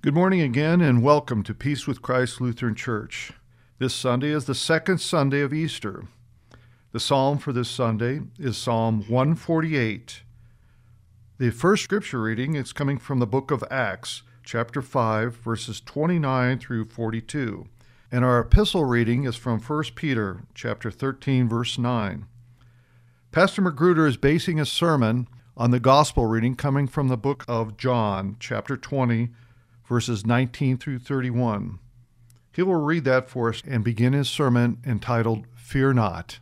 Good morning again, and welcome to Peace with Christ Lutheran Church. This Sunday is the second Sunday of Easter. The psalm for this Sunday is Psalm 148. The first scripture reading is coming from the book of Acts, chapter 5, verses 29 through 42. And our epistle reading is from 1 Peter, chapter 13, verse 9. Pastor Magruder is basing his sermon on the gospel reading coming from the book of John, chapter 20, verses 19 through 31. He will read that for us and begin his sermon entitled, Fear Not.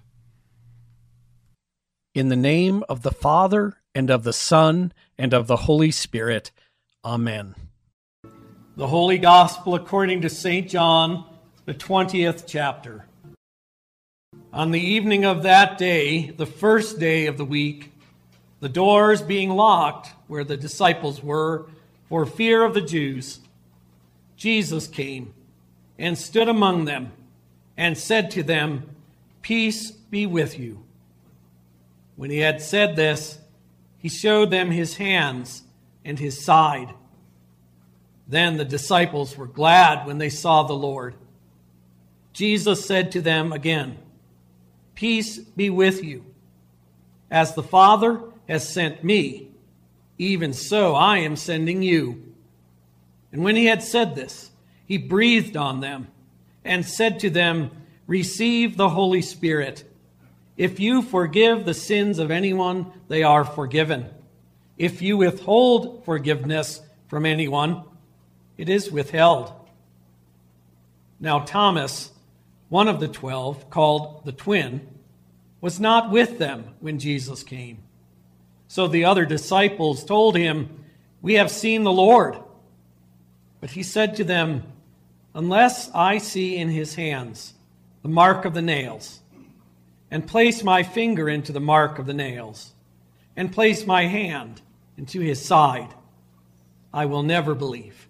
In the name of the Father, and of the Son, and of the Holy Spirit. Amen. The Holy Gospel according to St. John, the 20th chapter. On the evening of that day, the first day of the week, the doors being locked where the disciples were, for fear of the Jews, Jesus came and stood among them and said to them, Peace be with you. When he had said this, he showed them his hands and his side. Then the disciples were glad when they saw the Lord. Jesus said to them again, Peace be with you. As the Father has sent me, even so I am sending you. And when he had said this, he breathed on them and said to them, Receive the Holy Spirit. If you forgive the sins of anyone, they are forgiven. If you withhold forgiveness from anyone, it is withheld. Now Thomas, one of the 12, called the twin, was not with them when Jesus came. So the other disciples told him, We have seen the Lord. But he said to them, Unless I see in his hands the mark of the nails, and place my finger into the mark of the nails, and place my hand into his side, I will never believe.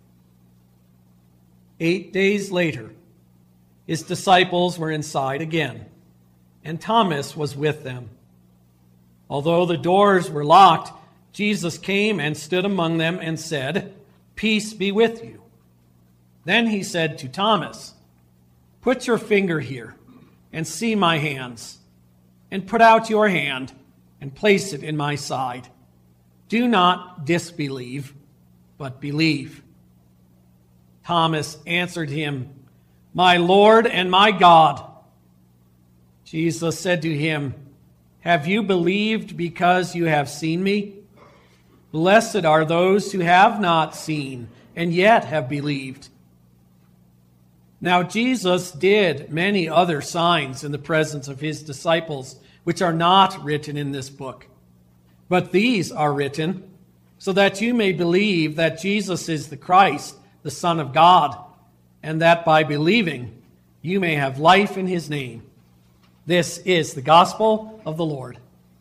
8 days later, his disciples were inside again, and Thomas was with them. Although the doors were locked, Jesus came and stood among them and said, Peace be with you. Then he said to Thomas, Put your finger here and see my hands, and put out your hand and place it in my side. Do not disbelieve, but believe. Thomas answered him, My Lord and my God. Jesus said to him, Have you believed because you have seen me? Blessed are those who have not seen and yet have believed. Now Jesus did many other signs in the presence of his disciples, which are not written in this book. But these are written so that you may believe that Jesus is the Christ, the Son of God, and that by believing you may have life in his name. This is the gospel of the Lord.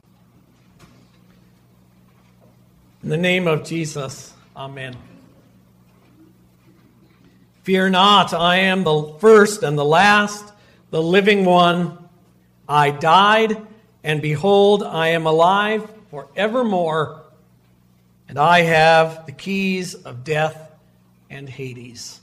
In the name of Jesus, amen. Fear not, I am the first and the last, the living one. I died, and behold, I am alive forevermore, and I have the keys of death and Hades.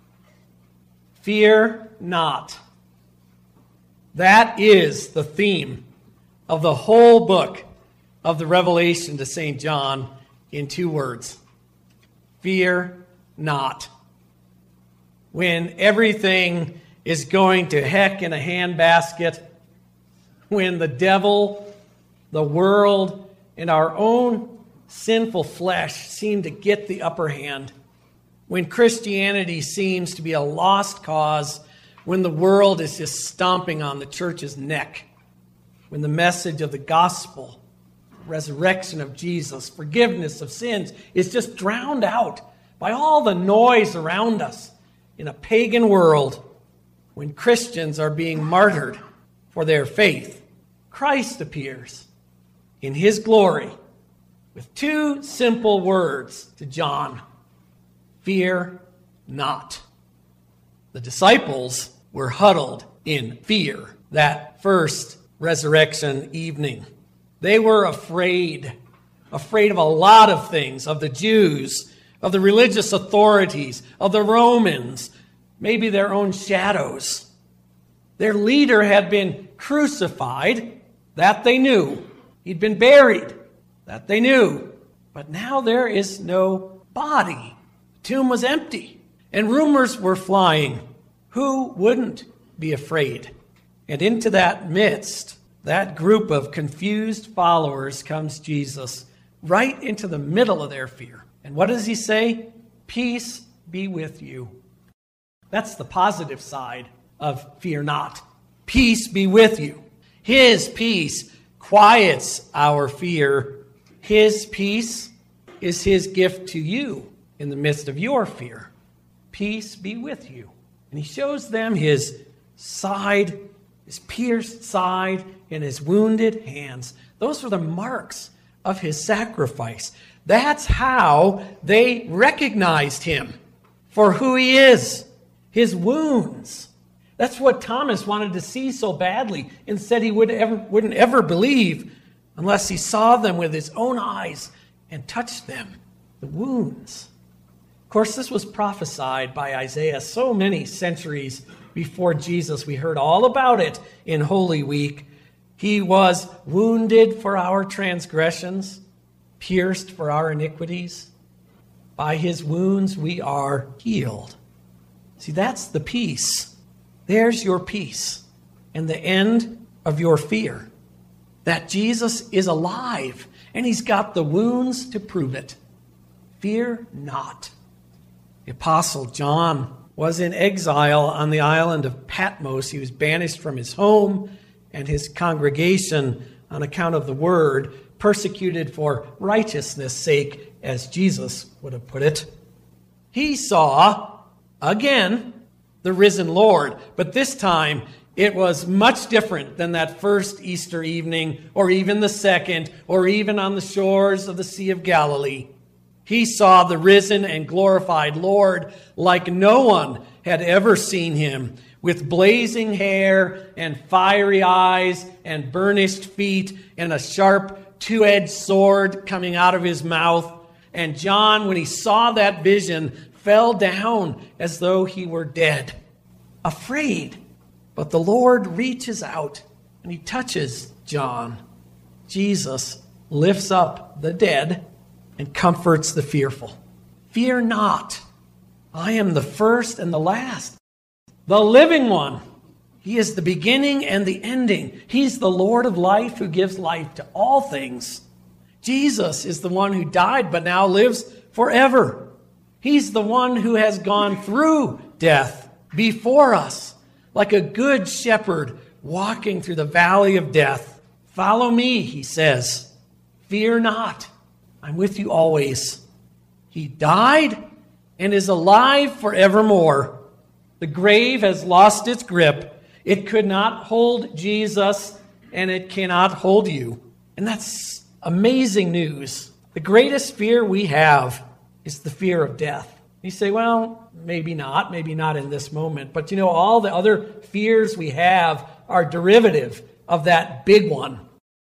Fear not. That is the theme of the whole book of the Revelation to St. John in 2 words. Fear not. When everything is going to heck in a handbasket, when the devil, the world, and our own sinful flesh seem to get the upper hand, when Christianity seems to be a lost cause, when the world is just stomping on the church's neck, when the message of the gospel, resurrection of Jesus, forgiveness of sins is just drowned out by all the noise around us in a pagan world, when Christians are being martyred for their faith, Christ appears in his glory with 2 simple words to John. Fear not. The disciples were huddled in fear that first resurrection evening. They were afraid of a lot of things, of the Jews, of the religious authorities, of the Romans, maybe their own shadows. Their leader had been crucified, that they knew. He'd been buried, that they knew. But now there is no body. The tomb was empty, and rumors were flying. Who wouldn't be afraid? And into that midst, that group of confused followers, comes Jesus, right into the middle of their fear. And what does he say? Peace be with you. That's the positive side of fear not. Peace be with you. His peace quiets our fear. His peace is his gift to you in the midst of your fear. Peace be with you. And he shows them his side, his pierced side, and his wounded hands. Those were the marks of his sacrifice. That's how they recognized him for who he is, his wounds. That's what Thomas wanted to see so badly and said he wouldn't ever believe unless he saw them with his own eyes and touched them, the wounds. Of course, this was prophesied by Isaiah so many centuries before Jesus. We heard all about it in Holy Week. He was wounded for our transgressions, pierced for our iniquities. By his wounds we are healed. See, that's the peace. There's your peace and the end of your fear. That Jesus is alive and he's got the wounds to prove it. Fear not. The Apostle John was in exile on the island of Patmos. He was banished from his home and his congregation on account of the word, persecuted for righteousness' sake, as Jesus would have put it. He saw, again, the risen Lord, but this time it was much different than that first Easter evening, or even the second, or even on the shores of the Sea of Galilee. He saw the risen and glorified Lord like no one had ever seen him, with blazing hair and fiery eyes and burnished feet and a sharp two-edged sword coming out of his mouth. And John, when he saw that vision, fell down as though he were dead, afraid. But the Lord reaches out and he touches John. Jesus lifts up the dead and comforts the fearful. Fear not. I am the first and the last, the living one. He is the beginning and the ending. He's the Lord of life who gives life to all things. Jesus is the one who died but now lives forever. He's the one who has gone through death before us, like a good shepherd walking through the valley of death. Follow me, he says. Fear not. I'm with you always. He died and is alive forevermore. The grave has lost its grip. It could not hold Jesus, and it cannot hold you. And that's amazing news. The greatest fear we have is the fear of death. You say, well, maybe not in this moment. But you know, all the other fears we have are derivative of that big one.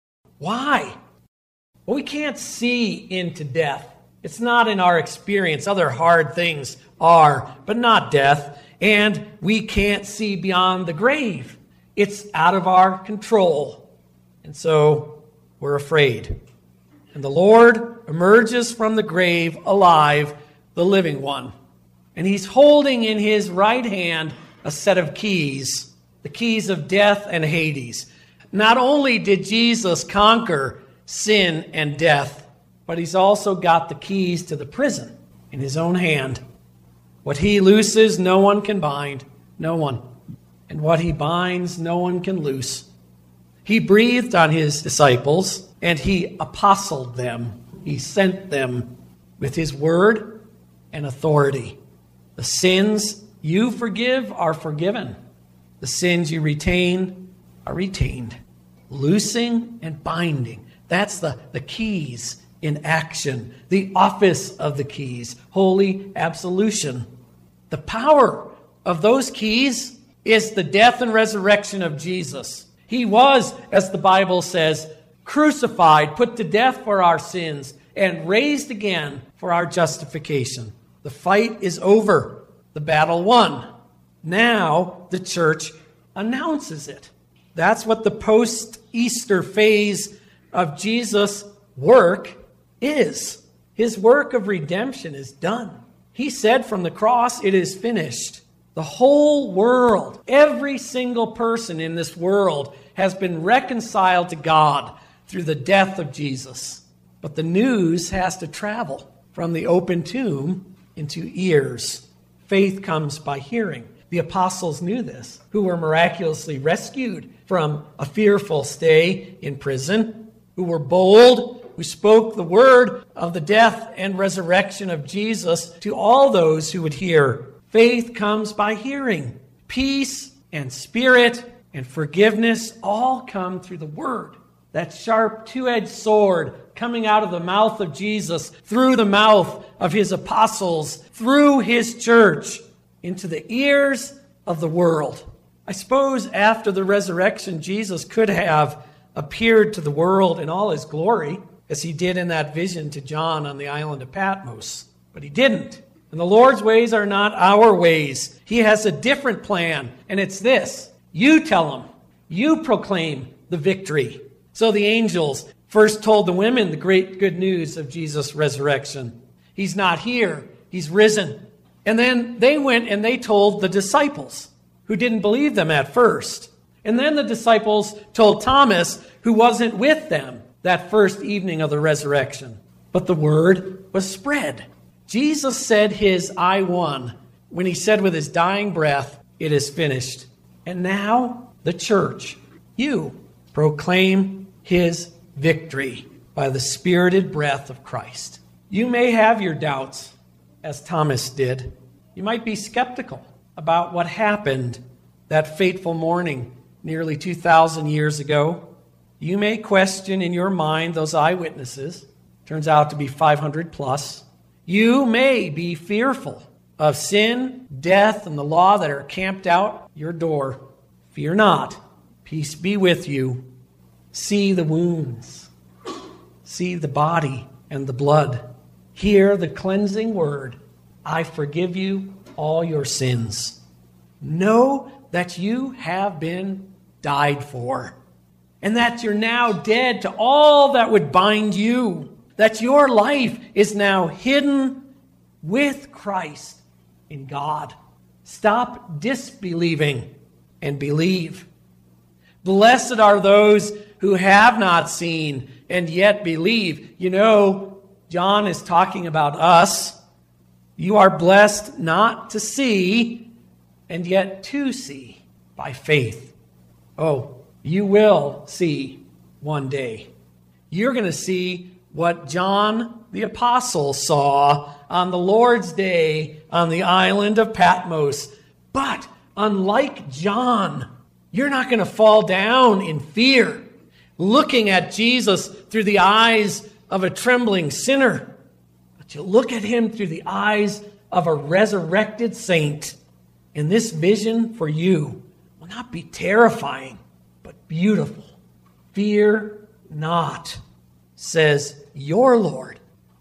Why? Well, we can't see into death. It's not in our experience. Other hard things are, but not death. And we can't see beyond the grave. It's out of our control. And so we're afraid. And the Lord emerges from the grave alive, the living one. And he's holding in his right hand a set of keys, the keys of death and Hades. Not only did Jesus conquer sin and death, but he's also got the keys to the prison in his own hand. What he looses, no one can bind, no one. And what he binds, no one can loose. He breathed on his disciples, and he apostled them. He sent them with his word and authority. The sins you forgive are forgiven. The sins you retain are retained. Loosing and binding. That's the keys in action. The office of the keys. Holy absolution. The power of those keys is the death and resurrection of Jesus. He was, as the Bible says, crucified, put to death for our sins, and raised again for our justification. The fight is over. The battle won. Now the church announces it. That's what the post-Easter phase of Jesus' work is. His work of redemption is done. He said from the cross, "It is finished." The whole world, every single person in this world has been reconciled to God through the death of Jesus. But the news has to travel from the open tomb into ears. Faith comes by hearing. The apostles knew this, who were miraculously rescued from a fearful stay in prison, who were bold, who spoke the word of the death and resurrection of Jesus to all those who would hear. Faith comes by hearing. Peace and spirit and forgiveness all come through the word. That sharp two-edged sword coming out of the mouth of Jesus, through the mouth of his apostles, through his church, into the ears of the world. I suppose after the resurrection, Jesus could have appeared to the world in all his glory, as he did in that vision to John on the island of Patmos. But he didn't. And the Lord's ways are not our ways. He has a different plan, and it's this. You tell him. You proclaim the victory. So the angels first told the women the great good news of Jesus' resurrection. He's not here. He's risen. And then they went and they told the disciples, who didn't believe them at first. And then the disciples told Thomas, who wasn't with them that first evening of the resurrection. But the word was spread. Jesus said his "I won" when he said with his dying breath, "It is finished." And now the church, you, proclaim his victory by the spirited breath of Christ. You may have your doubts, as Thomas did. You might be skeptical about what happened that fateful morning nearly 2,000 years ago. You may question in your mind those eyewitnesses. Turns out to be 500 plus. You may be fearful of sin, death, and the law that are camped out your door. Fear not. Peace be with you. See the wounds. See the body and the blood. Hear the cleansing word. I forgive you all your sins. Know that you have been died for, and that you're now dead to all that would bind you, that your life is now hidden with Christ in God. Stop disbelieving and believe. Blessed are those who have not seen and yet believe. You know, John is talking about us. You are blessed not to see and yet to see by faith. Oh, you will see one day. You're going to see what John the Apostle saw on the Lord's day on the island of Patmos. But unlike John, you're not going to fall down in fear, looking at Jesus through the eyes of a trembling sinner. But you look at him through the eyes of a resurrected saint. And this vision for you will not be terrifying, but beautiful. Fear not, says your Lord.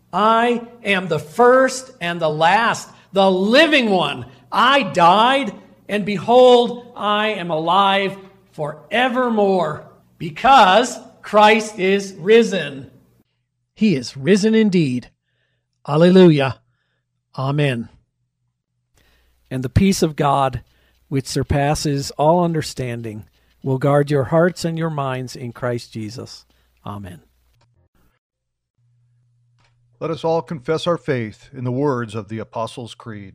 I am the first and the last, the living one. I died, and behold, I am alive forevermore, because Christ is risen. He is risen indeed. Alleluia. Amen. And the peace of God, which surpasses all understanding, will guard your hearts and your minds in Christ Jesus. Amen. Let us all confess our faith in the words of the Apostles' Creed.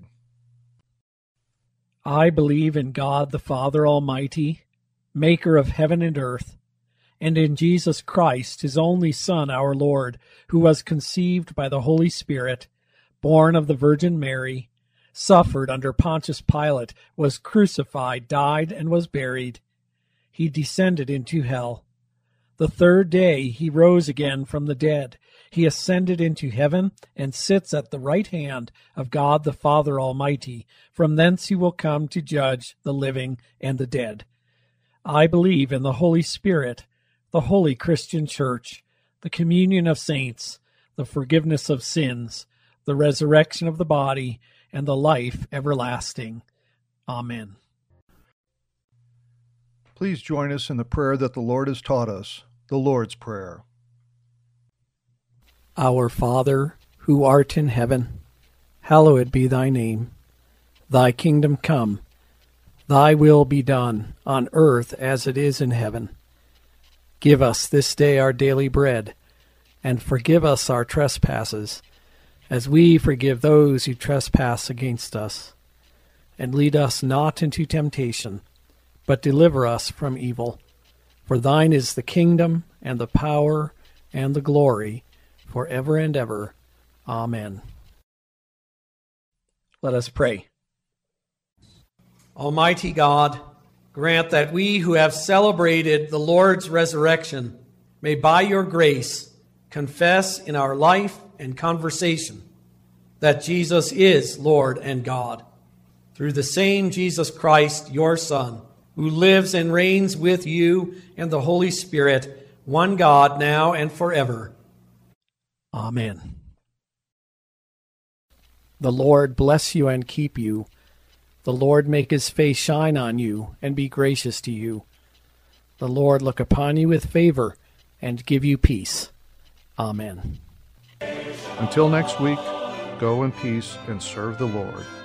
I believe in God the Father Almighty, maker of heaven and earth, and in Jesus Christ, his only Son, our Lord, who was conceived by the Holy Spirit, born of the Virgin Mary, suffered under Pontius Pilate, was crucified, died, and was buried. He descended into hell. The third day he rose again from the dead. He ascended into heaven and sits at the right hand of God the Father Almighty. From thence he will come to judge the living and the dead. I believe in the Holy Spirit, the holy Christian Church, the communion of saints, the forgiveness of sins, the resurrection of the body, and the life everlasting. Amen. Please join us in the prayer that the Lord has taught us, the Lord's Prayer. Our Father, who art in heaven, hallowed be thy name. Thy kingdom come. Thy will be done, on earth as it is in heaven. Give us this day our daily bread, and forgive us our trespasses, as we forgive those who trespass against us. And lead us not into temptation, but deliver us from evil. For thine is the kingdom, and the power, and the glory, forever and ever. Amen. Let us pray. Almighty God, grant that we who have celebrated the Lord's resurrection may by your grace confess in our life and conversation that Jesus is Lord and God, through the same Jesus Christ, your Son, who lives and reigns with you and the Holy Spirit, one God, now and forever. Amen. The Lord bless you and keep you. The Lord make his face shine on you and be gracious to you. The Lord look upon you with favor and give you peace. Amen. Until next week, go in peace and serve the Lord.